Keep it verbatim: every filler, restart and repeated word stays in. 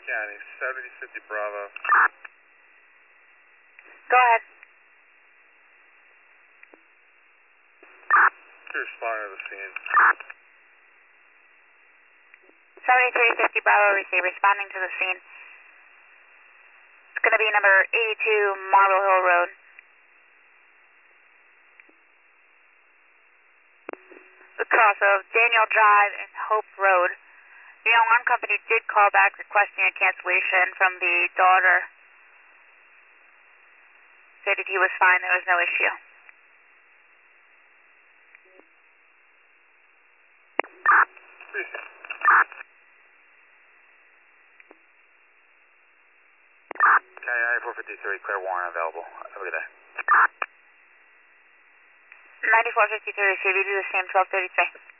County, seventy fifty Bravo. Go ahead. You're responding to the scene. seventy-three fifty Bravo, receive, responding to the scene. It's going to be number eighty-two Marble Hill Road. Across of Daniel Drive and Hope Road. The alarm company did call back requesting a cancellation from the daughter. Stated he was fine, there was no issue. County ninety-four fifty-three, clear warrant available. Have a good day. ninety-four fifty-three, receive, you do the same, twelve thirty-three.